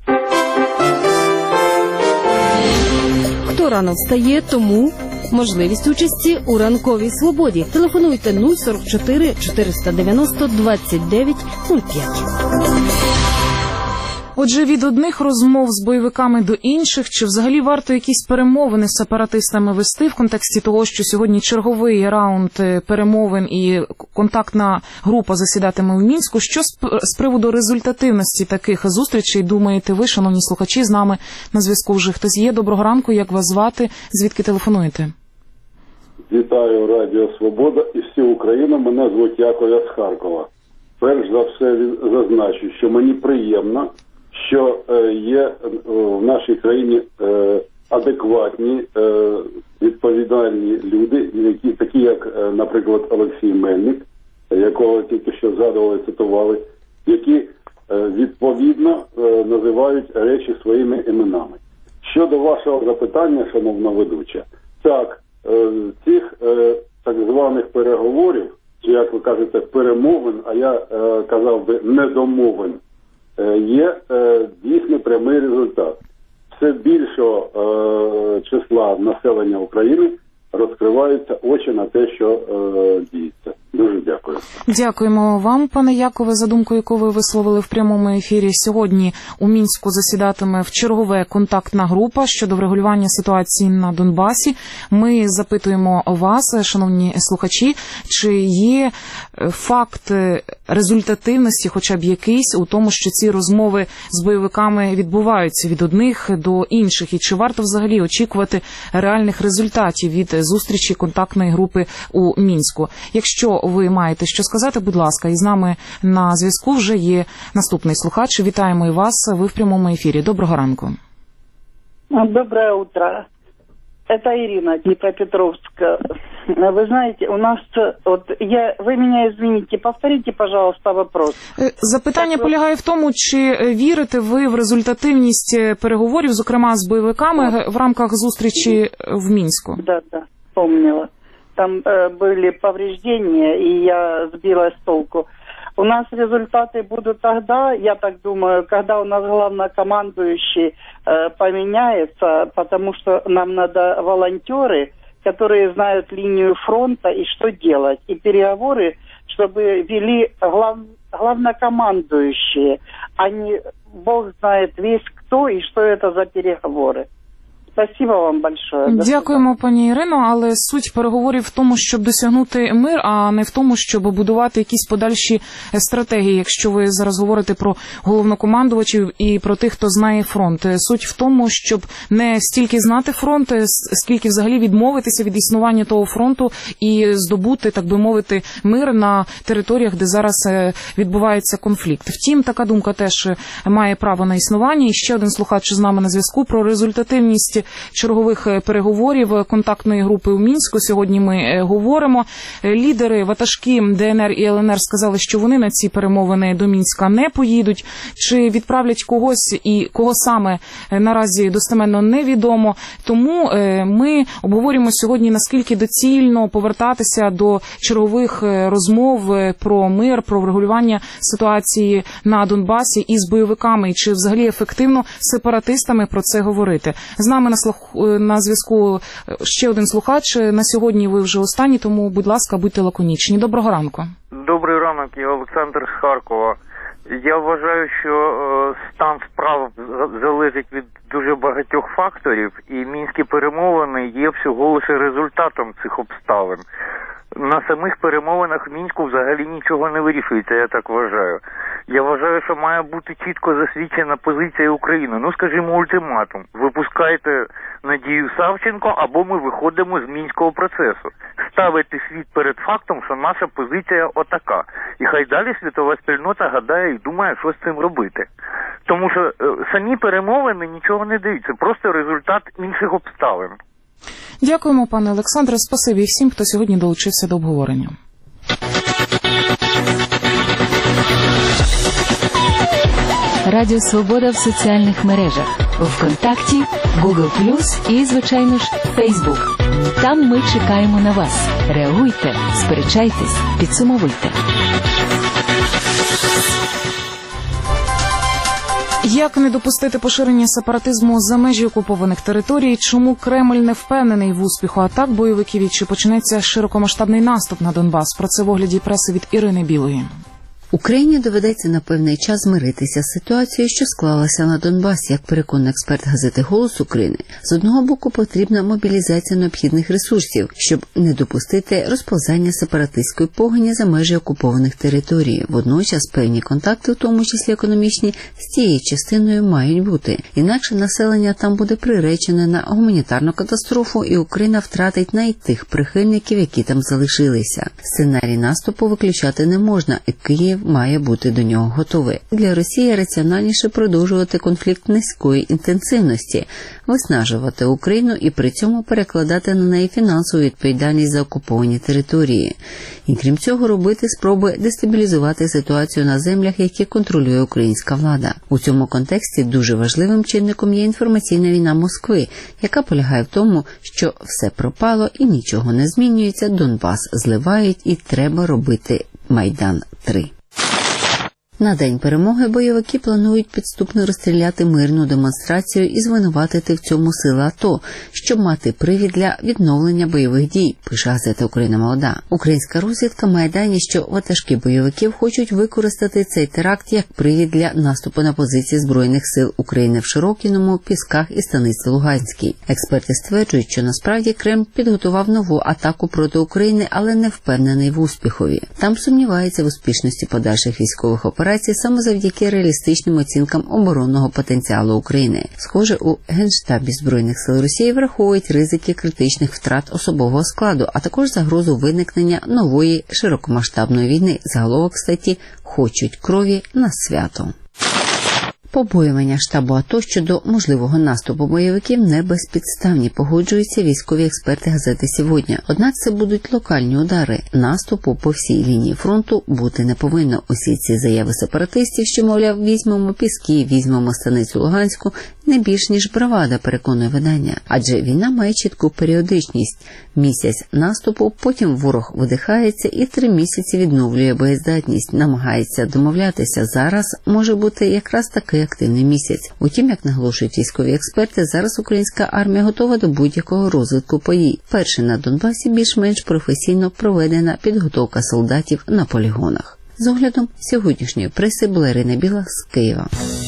Хто рано встає, тому можливість участі у ранковій свободі. Телефонуйте нуль сорок чотири чотириста дев'яносто двадцять дев'ять нуль п'ять. Отже, від одних розмов з бойовиками до інших, чи взагалі варто якісь перемовини з сепаратистами вести в контексті того, що сьогодні черговий раунд перемовин і контактна група засідатиме в Мінську? Що з приводу результативності таких зустрічей думаєте ви, шановні слухачі? З нами на зв'язку вже хтось є. Доброго ранку, як вас звати? Звідки телефонуєте? Вітаю Радіо Свобода і всю Україну. Мене звуть Яков, я з Харкова. Перш за все зазначу, що мені приємно, що е, є в нашій країні е, адекватні, е, відповідальні люди, які такі як, е, наприклад, Олексій Мельник, якого тільки що згадували, цитували, які е, відповідно е, називають речі своїми іменами. Щодо вашого запитання, шановна ведуча, так, е, цих е, так званих переговорів, чи, як ви кажете, перемовин, а я е, казав би недомовин, є е, дійсно прямий результат. Все більшого е, числа населення України розкриваються очі на те, що е, діється. Дуже дякую. Дякуємо вам, пане Якове, за думку, яку ви висловили в прямому ефірі. Сьогодні у Мінську засідатиме вчергове контактна група щодо врегулювання ситуації на Донбасі. Ми запитуємо вас, шановні слухачі, чи є факт результативності, хоча б якийсь, у тому, що ці розмови з бойовиками відбуваються від одних до інших, і чи варто взагалі очікувати реальних результатів від зустрічі контактної групи у Мінську. Якщо ви маєте що сказати, будь ласка, і з нами на зв'язку вже є наступний слухач. Вітаємо і вас, ви в прямому ефірі. Доброго ранку. Доброе утро. Это Ирина, Днепропетровска. Вы знаете, у нас, вот я, вы меня извините, повторите, пожалуйста, вопрос. Запитання так, полягає в тому, чи вірите ви в результативність переговорів, зокрема з бойовиками, в рамках зустрічі в Мінську? Да, да, помнила. Там э, были повреждения, и я сбилась с толку. У нас результаты будут тогда, я так думаю, когда у нас главнокомандующий э, поменяется, потому что нам надо волонтеры, которые знают линию фронта и что делать. И переговоры, чтобы вели глав, главнокомандующие, а не Бог знает весь кто и что это за переговоры. Спасибо вам большое. Дякуємо, пані Ірино, але суть переговорів в тому, щоб досягнути мир, а не в тому, щоб будувати якісь подальші стратегії, якщо ви зараз говорите про головнокомандувачів і про тих, хто знає фронт. Суть в тому, щоб не стільки знати фронт, скільки взагалі відмовитися від існування того фронту і здобути, так би мовити, мир на територіях, де зараз відбувається конфлікт. Втім, така думка теж має право на існування. І ще один слухач з нами на зв'язку про результативність чергових переговорів контактної групи у Мінську. Сьогодні ми говоримо. Лідери, ватажки Де Ен Ер і Ел Ен Ер сказали, що вони на ці перемовини до Мінська не поїдуть. Чи відправлять когось і кого саме наразі достеменно невідомо. Тому ми обговорюємо сьогодні, наскільки доцільно повертатися до чергових розмов про мир, про врегулювання ситуації на Донбасі із бойовиками. І чи взагалі ефективно з сепаратистами про це говорити. З нами на, слух... на зв'язку ще один слухач. На сьогодні ви вже останні, тому, будь ласка, будьте лаконічні. Доброго ранку. Добрий ранок, я Олександр з Харкова. Я вважаю, що е, стан справ залежить від дуже багатьох факторів, і мінські перемовини є всього лише результатом цих обставин. На самих перемовинах в Мінську взагалі нічого не вирішується, я так вважаю. Я вважаю, що має бути чітко засвідчена позиція України. Ну, скажімо, ультиматум. Випускайте Надію Савченко, або ми виходимо з Мінського процесу. Ставити світ перед фактом, що наша позиція отака. І хай далі світова спільнота гадає і думає, що з цим робити. Тому що е, самі перемовини нічого не дають. Це просто результат інших обставин. Дякуємо, пане Олександре. Спасибі всім, хто сьогодні долучився до обговорення. Радіо Свобода в соціальних мережах. ВКонтакті, Гугл плюс і, звичайно ж, Фейсбук. Там ми чекаємо на вас. Реагуйте, сперечайтесь, підсумовуйте. Як не допустити поширення сепаратизму за межі окупованих територій? Чому Кремль не впевнений в успіху атак бойовиків? І чи почнеться широкомасштабний наступ на Донбас? Про це в огляді преси від Ірини Білої. Україні доведеться на певний час змиритися з ситуацією, що склалася на Донбасі, як переконує експерт газети «Голос України». З одного боку, потрібна мобілізація необхідних ресурсів, щоб не допустити розповзання сепаратистської погоні за межі окупованих територій. Водночас певні контакти, в тому числі економічні, з цією частиною мають бути. Інакше населення там буде приречене на гуманітарну катастрофу, і Україна втратить навіть тих прихильників, які там залишилися. Сценарій наступу виключати не можна, і Київ має бути до нього готовий. Для Росії раціональніше продовжувати конфлікт низької інтенсивності, виснажувати Україну і при цьому перекладати на неї фінансову відповідальність за окуповані території. І крім цього, робити спроби дестабілізувати ситуацію на землях, які контролює українська влада. У цьому контексті дуже важливим чинником є інформаційна війна Москви, яка полягає в тому, що все пропало і нічого не змінюється, Донбас зливають і треба робити Майдан три. На день перемоги бойовики планують підступно розстріляти мирну демонстрацію і звинуватити в цьому сили АТО, щоб мати привід для відновлення бойових дій, пише газета «Україна молода». Українська розвідка має дані, що ватажки бойовиків хочуть використати цей теракт як привід для наступу на позиції Збройних сил України в Широкіному, Пісках і Станиці Луганській. Експерти стверджують, що насправді Кремль підготував нову атаку проти України, але не впевнений в успіхові. Там сумнівається в успішності подальших військових операцій саме завдяки реалістичним оцінкам оборонного потенціалу України. Схоже, у Генштабі Збройних сил Росії враховують ризики критичних втрат особового складу, а також загрозу виникнення нової широкомасштабної війни. Заголовок статті «Хочуть крові на свято». Побоювання штабу АТО щодо можливого наступу бойовиків не безпідставні, погоджуються військові експерти газети «Сьогодні». Однак це будуть локальні удари. Наступу по всій лінії фронту бути не повинно. Усі ці заяви сепаратистів, що, мовляв, візьмемо Піски, візьмемо Станицю Луганську, не більш ніж бравада, переконує видання. Адже війна має чітку періодичність. Місяць наступу, потім ворог видихається і три місяці відновлює боєздатність, намагається домовлятися. Зараз може бути якраз такий активний місяць. Утім, як наголошують військові експерти, зараз українська армія готова до будь-якого розвитку подій. Перше, на Донбасі більш-менш професійно проведена підготовка солдатів на полігонах. З оглядом сьогоднішньої преси була Ірина Біла з Києва.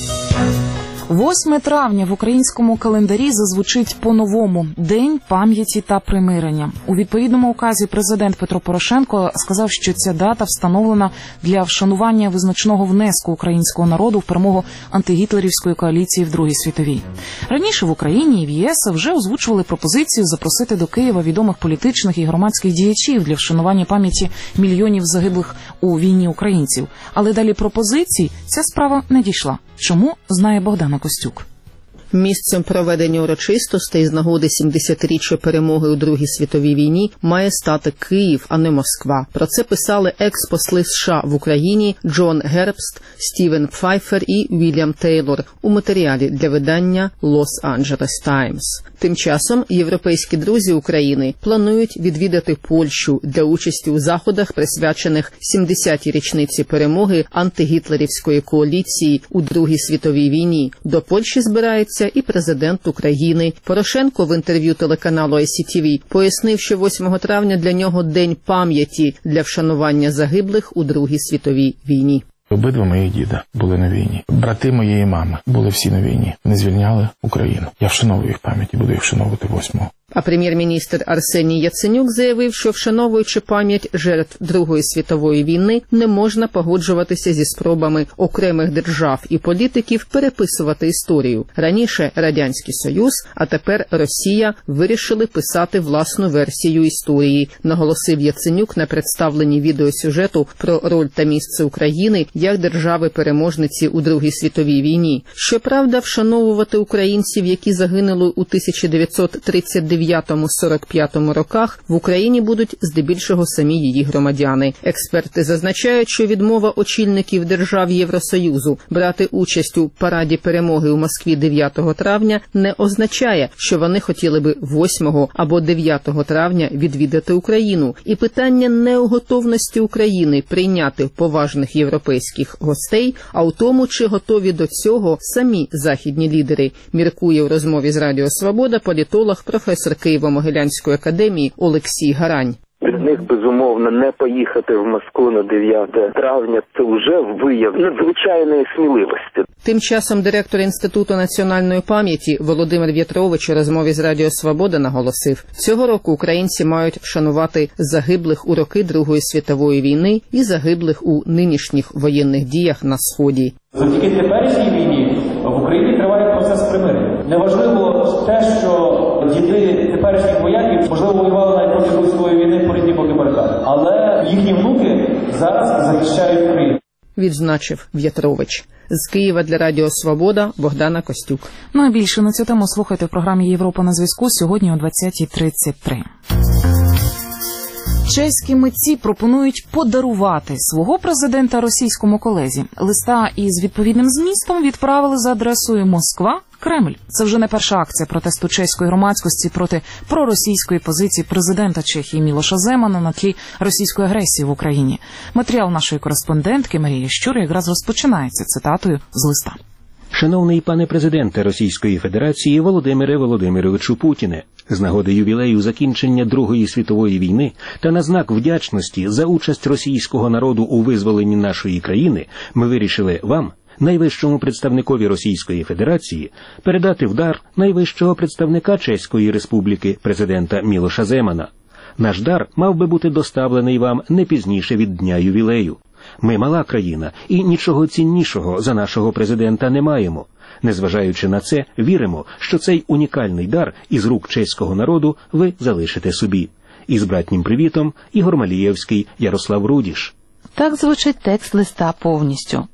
восьме травня в українському календарі зазвучить по-новому – День пам'яті та примирення. У відповідному указі президент Петро Порошенко сказав, що ця дата встановлена для вшанування визначного внеску українського народу в перемогу антигітлерівської коаліції в Другій світовій. Раніше в Україні і в ЄС вже озвучували пропозицію запросити до Києва відомих політичних і громадських діячів для вшанування пам'яті мільйонів загиблих у війні українців. Але далі пропозицій ця справа не дійшла. Чому, знає Богдана Костюк. Місцем проведення урочистостей з нагоди сімдесятиріччя перемоги у Другій світовій війні має стати Київ, а не Москва. Про це писали екс-посли США в Україні Джон Гербст, Стівен Пфайфер і Вільям Тейлор у матеріалі для видання Лос-Анджелес Таймс. Тим часом європейські друзі України планують відвідати Польщу для участі у заходах, присвячених сімдесятій річниці перемоги антигітлерівської коаліції у Другій світовій війні. До Польщі збирається і президент України. Порошенко в інтерв'ю телеканалу ай сі ті ві пояснив, що восьмого травня для нього День пам'яті для вшанування загиблих у Другій світовій війні. Обидва мої діда були на війні. Брати моєї мами були всі на війні. Не звільняли Україну. Я вшановую їх пам'ять і буду їх вшановувати восьмого. А прем'єр-міністр Арсеній Яценюк заявив, що, вшановуючи пам'ять жертв Другої світової війни, не можна погоджуватися зі спробами окремих держав і політиків переписувати історію. Раніше Радянський Союз, а тепер Росія вирішили писати власну версію історії, наголосив Яценюк на представленні відеосюжету про роль та місце України як держави-переможниці у Другій світовій війні. Щоправда, вшановувати українців, які загинули у тисяча дев'ятсот тридцять дев'ятому сорок п'ятому роках, в Україні будуть здебільшого самі її громадяни. Експерти зазначають, що відмова очільників держав Євросоюзу брати участь у параді перемоги у Москві дев'ятого травня не означає, що вони хотіли би восьмого або дев'ятого травня відвідати Україну. І питання не у готовності України прийняти поважних європейських гостей, а у тому, чи готові до цього самі західні лідери, міркує в розмові з Радіо Свобода політолог, професор Києво-Могилянської академії Олексій Гарань. Для них, безумовно, не поїхати в Москву на дев'яте травня – це вже вияв надзвичайної сміливості. Тим часом директор Інституту національної пам'яті Володимир В'ятрович у розмові з Радіо Свобода наголосив, цього року українці мають вшанувати загиблих у роки Другої світової війни і загиблих у нинішніх воєнних діях на Сході. Завдяки теперішній війні в Україні триває процес примирення. Неважливо те, що діти теперішніх вояків, можливо, воювали навіть проти Другої війни по різні боки барикад. Але їхні внуки зараз захищають Україну. Відзначив В'ятрович. З Києва для Радіо Свобода Богдана Костюк. Ну а більше на цю тему слухайте в програмі «Європа на зв'язку» сьогодні о двадцятій тридцять три. Чеські митці пропонують подарувати свого президента російському колезі. Листа із відповідним змістом відправили за адресою Москва, Кремль. Це вже не перша акція протесту чеської громадськості проти проросійської позиції президента Чехії Мілоша Земана на тлі російської агресії в Україні. Матеріал нашої кореспондентки Марії Щур якраз розпочинається цитатою з листа. Шановний пане президенте Російської Федерації Володимире Володимировичу Путіне, з нагоди ювілею закінчення Другої світової війни та на знак вдячності за участь російського народу у визволенні нашої країни, ми вирішили вам, найвищому представникові Російської Федерації, передати в дар найвищого представника Чеської Республіки, президента Мілоша Земана. Наш дар мав би бути доставлений вам не пізніше від дня ювілею. Ми мала країна і нічого ціннішого за нашого президента не маємо. Незважаючи на це, віримо, що цей унікальний дар із рук чеського народу ви залишите собі. Із братнім привітом Ігор Малієвський, Ярослав Рудіш. Так звучить текст листа повністю.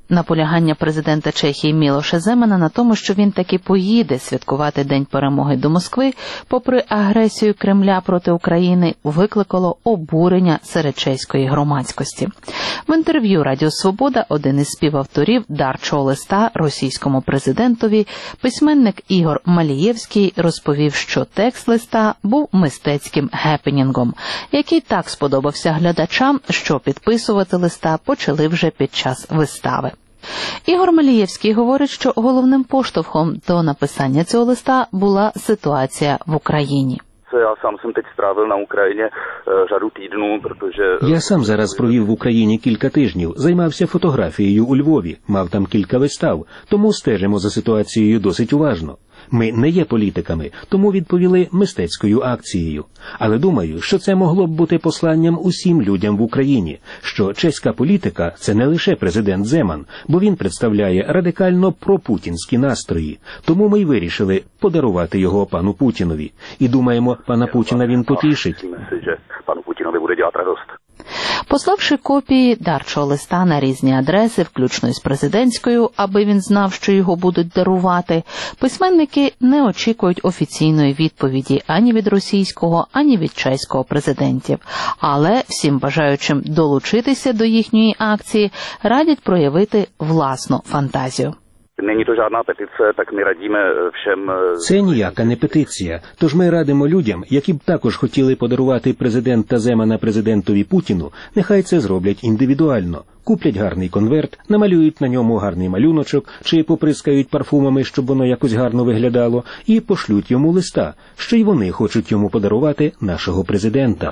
наполягання президента Чехії Мілоша Земана на тому, що він таки поїде святкувати День перемоги до Москви, попри агресію Кремля проти України, викликало обурення серед чеської громадськості. В інтерв'ю Радіо Свобода один із співавторів дарчого листа російському президентові, письменник Ігор Малієвський, розповів, що текст листа був мистецьким гепенінгом, який так сподобався глядачам, що підписувати листа почали вже під час вистави. Ігор Малієвський говорить, що головним поштовхом до написання цього листа була ситуація в Україні. Я сам jsem teď strávil na Ukrajině řadu týdnů, protože... Я сам зараз провів в Україні кілька тижнів, займався фотографією у Львові, мав там кілька вистав, тому стежимо за ситуацією досить уважно. Ми не є політиками, тому відповіли мистецькою акцією. Але думаю, що це могло б бути посланням усім людям в Україні, що чеська політика – це не лише президент Земан, бо він представляє радикально пропутінські настрої. Тому ми й вирішили подарувати його пану Путінові. І думаємо, пана Путіна він потішить. Пану Путінові буде робити радість. Пославши копії дарчого листа на різні адреси, включно із президентською, аби він знав, що його будуть дарувати, письменники не очікують офіційної відповіді ані від російського, ані від чеського президентів. Але всім бажаючим долучитися до їхньої акції радять проявити власну фантазію. Není to žádná petice, tak my radíme všem... Це ніяка не петиція, тож ми радимо людям, які б також хотіли подарувати президента Земана президентові Путіну, нехай це зроблять індивідуально. Куплять гарний конверт, намалюють на ньому гарний малюночок, чи поприскають парфумами, щоб воно якось гарно виглядало, і пошлють йому листа, що й вони хочуть йому подарувати нашого президента.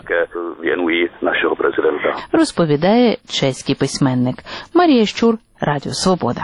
Нашого президента. Розповідає чеський письменник. Марія Щур, Радіо Свобода.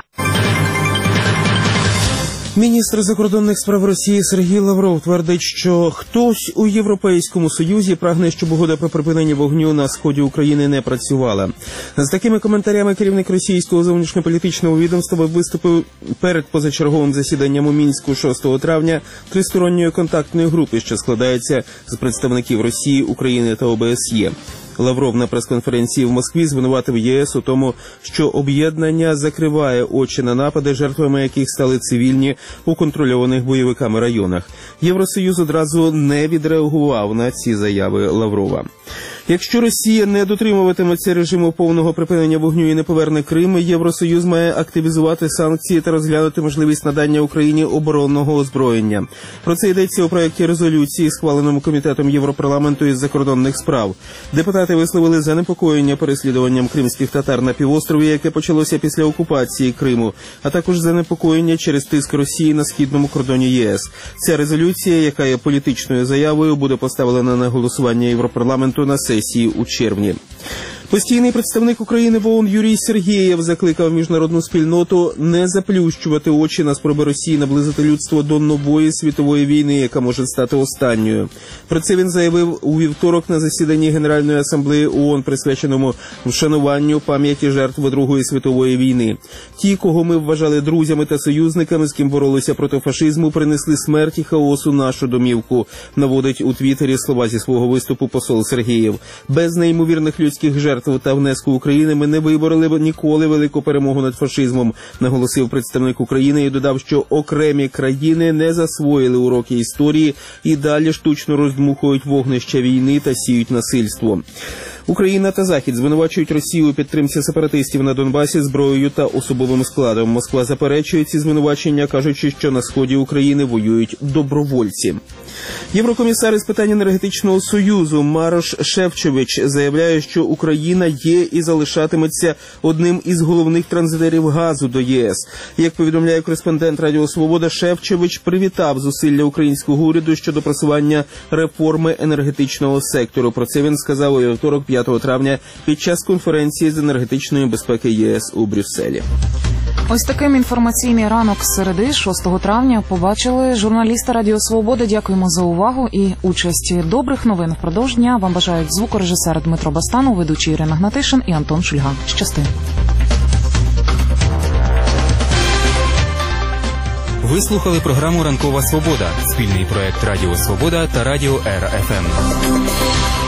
Міністр закордонних справ Росії Сергій Лавров твердить, що хтось у Європейському Союзі прагне, щоб угода про припинення вогню на сході України не працювала. З такими коментарями керівник російського зовнішньополітичного відомства виступив перед позачерговим засіданням у Мінську шостого травня тристоронньої контактної групи, що складається з представників Росії, України та О Б С Є. Лавров на прес-конференції в Москві звинуватив Є С у тому, що об'єднання закриває очі на напади, жертвами яких стали цивільні у контрольованих бойовиками районах. Євросоюз одразу не відреагував на ці заяви Лаврова. Якщо Росія не дотримуватиметься режиму повного припинення вогню і не поверне Крим, Євросоюз має активізувати санкції та розглянути можливість надання Україні оборонного озброєння. Про це йдеться у проєкті резолюції, схваленому Комітетом Європарламенту із закордонних справ. Депутати висловили занепокоєння переслідуванням кримських татар на півострові, яке почалося після окупації Криму, а також занепокоєння через тиск Росії на східному кордоні Є С. Ця резолюція, яка є політичною заявою, буде поставлена на голосування Європарламенту на сесії у червні. Постійний представник України в О О Н Юрій Сергєєв закликав міжнародну спільноту не заплющувати очі на спроби Росії наблизити людство до нової світової війни, яка може стати останньою. Про це він заявив у вівторок на засіданні Генеральної асамблеї О О Н, присвяченому вшануванню пам'яті жертв Другої світової війни. Ті, кого ми вважали друзями та союзниками, з ким боролися проти фашизму, принесли смерть і хаос у нашу домівку, наводить у Твіттері слова зі свого виступу посол Сергєєв. Без неймовірних людських жертв та внеску України ми не вибороли б ніколи велику перемогу над фашизмом, наголосив представник України і додав, що окремі країни не засвоїли уроки історії і далі штучно роздмухують вогнища війни та сіють насильство. Україна та Захід звинувачують Росію у підтримці сепаратистів на Донбасі зброєю та особовим складом. Москва заперечує ці звинувачення, кажучи, що на сході України воюють добровольці. Єврокомісар із питань енергетичного союзу Марош Шефчович заявляє, що Україна є і залишатиметься одним із головних транзитерів газу до Є С. Як повідомляє кореспондент Радіо Свобода, Шефчович привітав зусилля українського уряду щодо просування реформи енергетичного сектору. Про це він сказав у вівторок п'ятого травня під час конференції з енергетичної безпеки Є С у Брюсселі. Ось таким інформаційний ранок середи, шостого травня, побачили журналісти Радіо Свобода. Дякуємо за увагу і участь. Добрих новин впродовж дня вам бажають звукорежисер Дмитро Бастанов, ведучий Ірина Гнатишин і Антон Шульга. Щасти. Ви слухали програму «Ранкова Свобода» – спільний проект Радіо Свобода та Радіо Р Ф М.